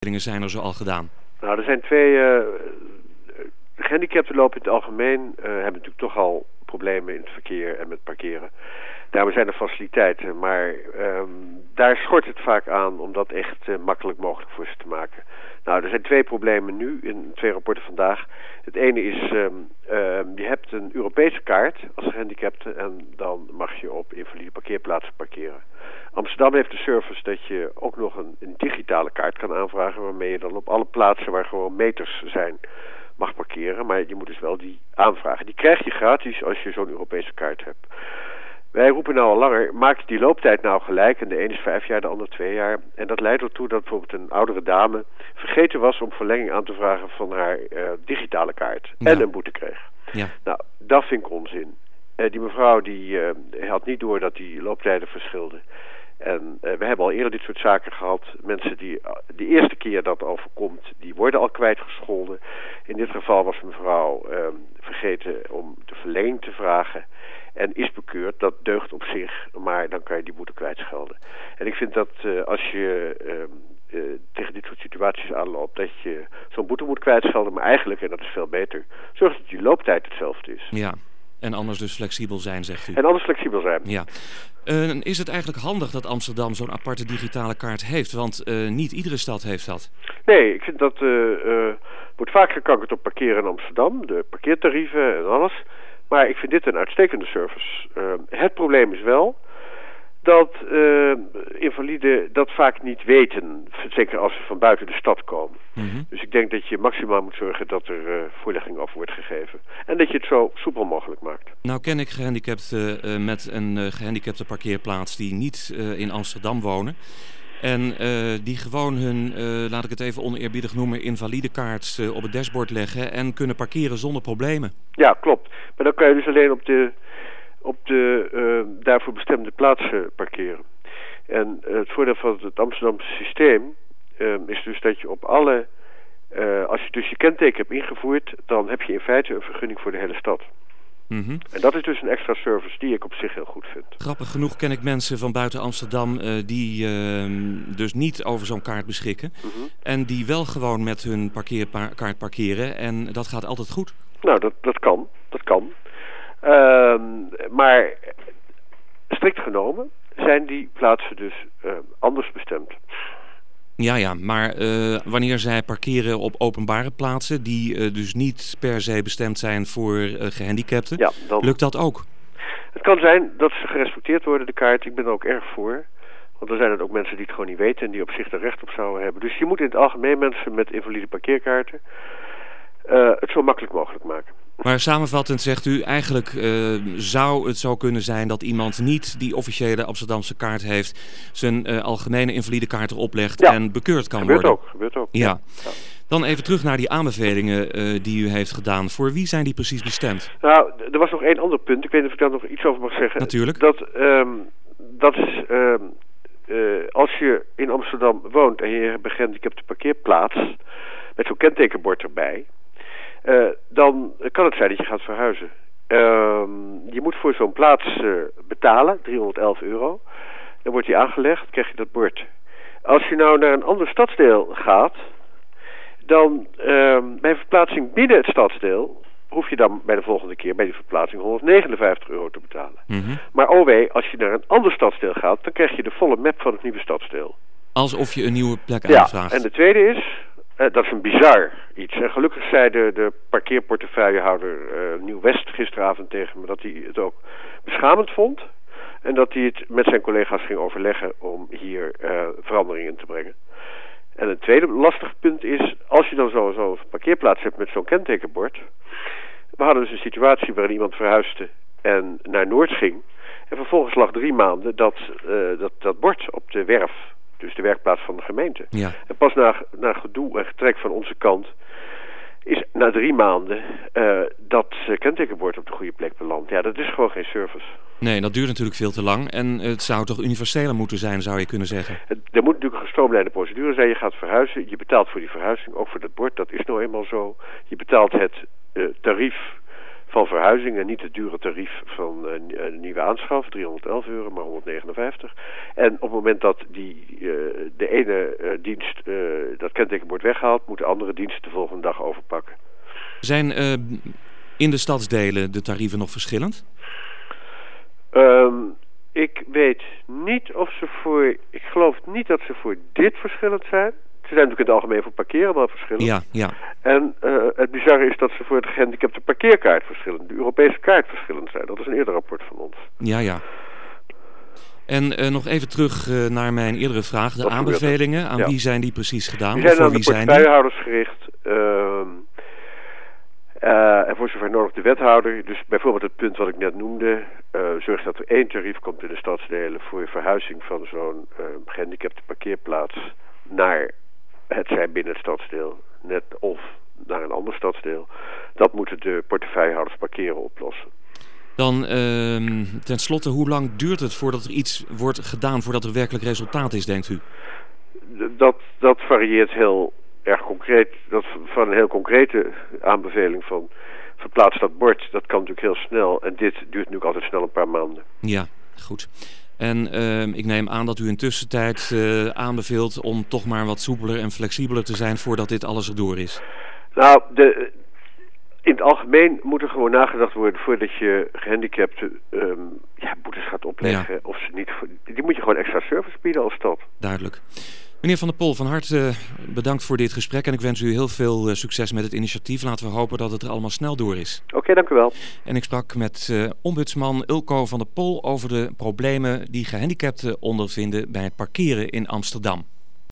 zijn er zo al gedaan? Nou, er zijn twee... de gehandicapten lopen in het algemeen... hebben natuurlijk toch al problemen in het verkeer en met parkeren. Daarom zijn er faciliteiten, maar daar schort het vaak aan om dat echt makkelijk mogelijk voor ze te maken. Nou, er zijn twee problemen nu in 2 rapporten vandaag. Het ene is, je hebt een Europese kaart als gehandicapte en dan mag je op invalide parkeerplaatsen parkeren. Amsterdam heeft de service dat je ook nog een digitale kaart kan aanvragen waarmee je dan op alle plaatsen waar gewoon meters zijn mag parkeren. Maar je moet dus wel die aanvragen. Die krijg je gratis als je zo'n Europese kaart hebt. Wij roepen nou al langer, maak die looptijd nou gelijk. En de een is 5 jaar, de ander 2 jaar. En dat leidt ertoe dat bijvoorbeeld een oudere dame vergeten was om verlenging aan te vragen van haar digitale kaart. Ja. En een boete kreeg. Ja. Nou, dat vind ik onzin. Die mevrouw die had niet door dat die looptijden verschilden. En we hebben al eerder dit soort zaken gehad. Mensen die de eerste keer dat overkomt, die worden al kwijtgescholden. In dit geval was mevrouw vergeten om de verlenging te vragen. En is bekeurd, dat deugt op zich, maar dan kan je die boete kwijtschelden. En ik vind dat als je tegen dit soort situaties aanloopt, dat je zo'n boete moet kwijtschelden, maar eigenlijk, en dat is veel beter, zorg dat die looptijd hetzelfde is. Ja, en anders dus flexibel zijn, zegt u. En anders flexibel zijn. Ja. Is het eigenlijk handig dat Amsterdam zo'n aparte digitale kaart heeft? Want niet iedere stad heeft dat. Nee, ik vind dat wordt vaak gekankerd op parkeren in Amsterdam, de parkeertarieven en alles. Maar ik vind dit een uitstekende service. Het probleem is wel dat invaliden dat vaak niet weten. Zeker als ze van buiten de stad komen. Mm-hmm. Dus ik denk dat je maximaal moet zorgen dat er voorlichting over wordt gegeven. En dat je het zo soepel mogelijk maakt. Nou ken ik gehandicapten met een gehandicapte parkeerplaats die niet in Amsterdam wonen. En die gewoon hun, laat ik het even oneerbiedig noemen, invalide kaart op het dashboard leggen en kunnen parkeren zonder problemen. Ja, klopt. Maar dan kan je dus alleen op de daarvoor bestemde plaatsen parkeren. En het voordeel van het Amsterdamse systeem is dus dat je op alle... als je dus je kenteken hebt ingevoerd, dan heb je in feite een vergunning voor de hele stad. Mm-hmm. En dat is dus een extra service die ik op zich heel goed vind. Grappig genoeg ken ik mensen van buiten Amsterdam die dus niet over zo'n kaart beschikken. Mm-hmm. En die wel gewoon met hun parkeerkaart parkeren. En dat gaat altijd goed. Nou, dat kan. Dat kan. Maar strikt genomen zijn die plaatsen dus anders bestemd. Ja, maar wanneer zij parkeren op openbare plaatsen die dus niet per se bestemd zijn voor gehandicapten, ja, lukt dat ook? Het kan zijn dat ze gerespecteerd worden, de kaart. Ik ben er ook erg voor. Want dan zijn het ook mensen die het gewoon niet weten en die op zich er recht op zouden hebben. Dus je moet in het algemeen mensen met invalide parkeerkaarten het zo makkelijk mogelijk maken. Maar samenvattend zegt u, eigenlijk zou het zo kunnen zijn dat iemand niet die officiële Amsterdamse kaart heeft, zijn algemene invalide kaart erop legt en bekeurd kan worden. Gebeurt ook. Ja. Dan even terug naar die aanbevelingen die u heeft gedaan. Voor wie zijn die precies bestemd? Nou, er was nog één ander punt. Ik weet niet of ik daar nog iets over mag zeggen. Natuurlijk. Dat is, als je in Amsterdam woont en je hebt een gehandicapte parkeerplaats met zo'n kentekenbord erbij, dan kan het zijn dat je gaat verhuizen. Je moet voor zo'n plaats betalen, €311. Dan wordt die aangelegd, krijg je dat bord. Als je nou naar een ander stadsdeel gaat, dan bij verplaatsing binnen het stadsdeel hoef je dan bij de volgende keer bij die verplaatsing €159 te betalen. Mm-hmm. Maar als je naar een ander stadsdeel gaat, dan krijg je de volle map van het nieuwe stadsdeel. Alsof je een nieuwe plek aanvraagt. Ja, en de tweede is, dat is een bizar iets. En gelukkig zei de parkeerportefeuillehouder Nieuw-West gisteravond tegen me dat hij het ook beschamend vond. En dat hij het met zijn collega's ging overleggen om hier veranderingen in te brengen. En een tweede lastig punt is, als je dan zo'n parkeerplaats hebt met zo'n kentekenbord. We hadden dus een situatie waarin iemand verhuisde en naar Noord ging. En vervolgens lag 3 maanden dat bord op de werf. Dus de werkplaats van de gemeente. Ja. En pas na gedoe en getrek van onze kant is na 3 maanden dat kentekenbord op de goede plek beland. Ja, dat is gewoon geen service. Nee, dat duurt natuurlijk veel te lang. En het zou toch universeler moeten zijn, zou je kunnen zeggen? Er moet natuurlijk een gestroomlijnde procedure zijn. Je gaat verhuizen, je betaalt voor die verhuizing, ook voor dat bord. Dat is nou eenmaal zo. Je betaalt het tarief van verhuizing en niet het dure tarief van nieuwe aanschaf, €311, maar €159. En op het moment dat de ene dienst dat kenteken wordt weggehaald, moet de andere dienst de volgende dag overpakken. Zijn in de stadsdelen de tarieven nog verschillend? Ik weet niet of ik geloof niet dat ze voor dit verschillend zijn. Ze zijn natuurlijk in het algemeen voor parkeren wel verschillend. Ja, ja. En het bizarre is dat ze voor de gehandicapte parkeerkaart verschillend, de Europese kaart verschillend zijn. Dat is een eerder rapport van ons. Ja, ja. En nog even terug naar mijn eerdere vraag. De aanbevelingen, aan wie zijn die precies gedaan? Die zijn voor aan wie de zijn portefeuillehouders gericht. En voor zover nodig de wethouder. Dus bijvoorbeeld het punt wat ik net noemde. Zorg dat er 1 tarief komt in de stadsdelen voor verhuizing van zo'n gehandicapte parkeerplaats naar het zij binnen het stadsdeel, net of naar een ander stadsdeel. Dat moeten de portefeuillehouders parkeren oplossen. Dan ten slotte, hoe lang duurt het voordat er iets wordt gedaan, voordat er werkelijk resultaat is, denkt u? Dat varieert heel erg concreet. Dat van een heel concrete aanbeveling van verplaats dat bord, dat kan natuurlijk heel snel. En dit duurt natuurlijk altijd snel een paar maanden. Ja, goed. En ik neem aan dat u in tussentijd aanbeveelt om toch maar wat soepeler en flexibeler te zijn voordat dit alles erdoor is. Nou, in het algemeen moet er gewoon nagedacht worden voordat je gehandicapten boetes gaat opleggen. Ja. Of ze niet, die moet je gewoon extra service bieden als stad. Duidelijk. Meneer Van der Pol, van harte bedankt voor dit gesprek en ik wens u heel veel succes met het initiatief. Laten we hopen dat het er allemaal snel door is. Oké, dank u wel. En ik sprak met ombudsman Ulko van der Pol over de problemen die gehandicapten ondervinden bij het parkeren in Amsterdam.